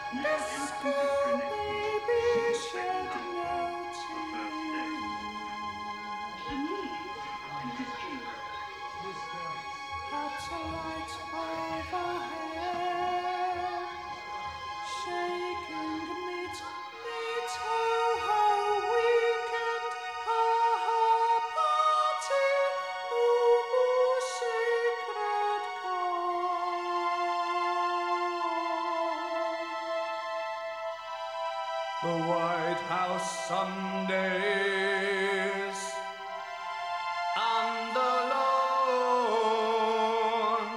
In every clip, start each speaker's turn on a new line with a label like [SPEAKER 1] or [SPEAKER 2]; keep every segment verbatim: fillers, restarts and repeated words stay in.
[SPEAKER 1] The school baby shed no tears. At a light overhead, shaking meat, meat, ho, ho, weekend, ha, ha, party, moo, moo, secret call. The White House Sundays and the lawn,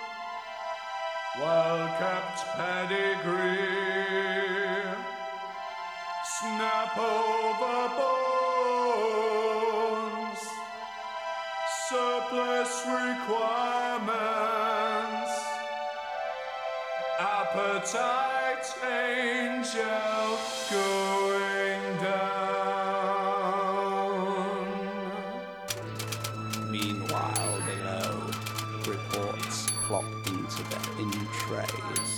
[SPEAKER 1] well-kept pedigree, snap over bones, surplus requirements, appetite angel going down.
[SPEAKER 2] Meanwhile, below, reports flock into the in-trays.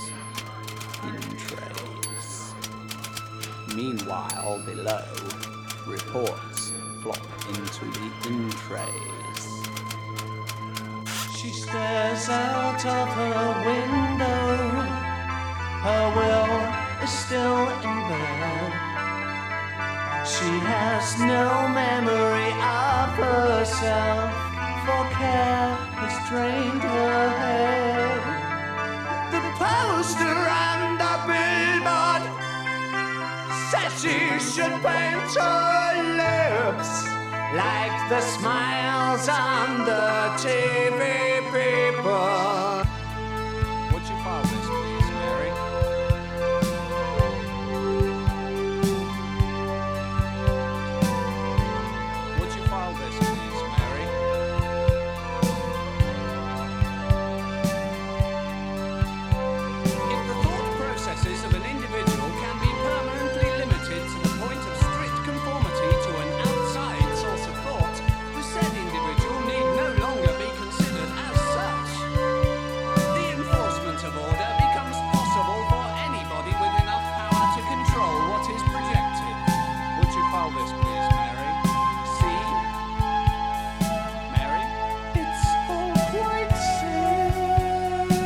[SPEAKER 2] In-trays. Meanwhile, below, reports flock into the in-trays.
[SPEAKER 1] She stares out of her window. Her will is still in bed. She has no memory of herself, for care has drained her head. The poster and the billboard said she should paint her lips like the smiles on the T V people.
[SPEAKER 2] Would you file this, please, Mary? Would you file this, please, Mary? If the thought processes of an individual can be permanently limited to the point of strict conformity to an outside source of thought, the said individual need no longer be considered as such. The enforcement of order becomes possible for anybody with enough power to control what is projected. Would you file this, please, Mary? See? Mary?
[SPEAKER 1] It's all quite simple.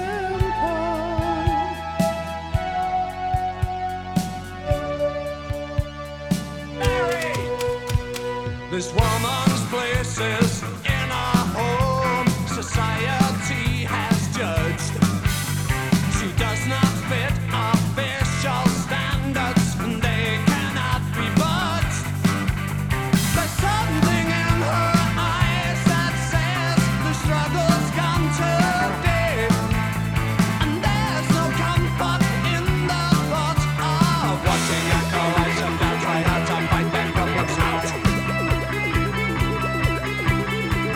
[SPEAKER 2] Mary!
[SPEAKER 1] This woman's place is in our home. Society has judged she does not fit official standards, and they cannot be budged. There's something in her eyes that says the struggle's gone too deep, and there's no comfort in the thought of watching a coalition now try hard to fight their problems out.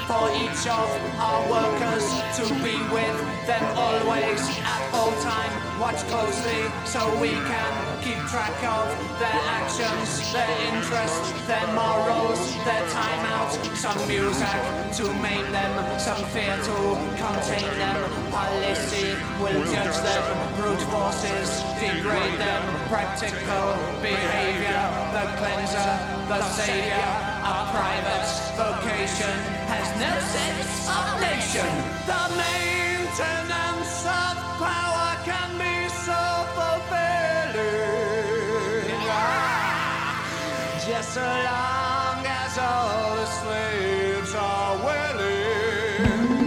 [SPEAKER 2] for each of our workers to be with them always at all time. Watch closely so we can keep track of their actions, their interests, their morals, their time out. Some music to maim them, some fear to contain them. Policy will judge them, brute forces degrade them. Practical behavior, the cleanser, the savior. Our private vocation has no sense of nation. The maintenance of power can be so fulfilling, just so long as all the slaves are willing.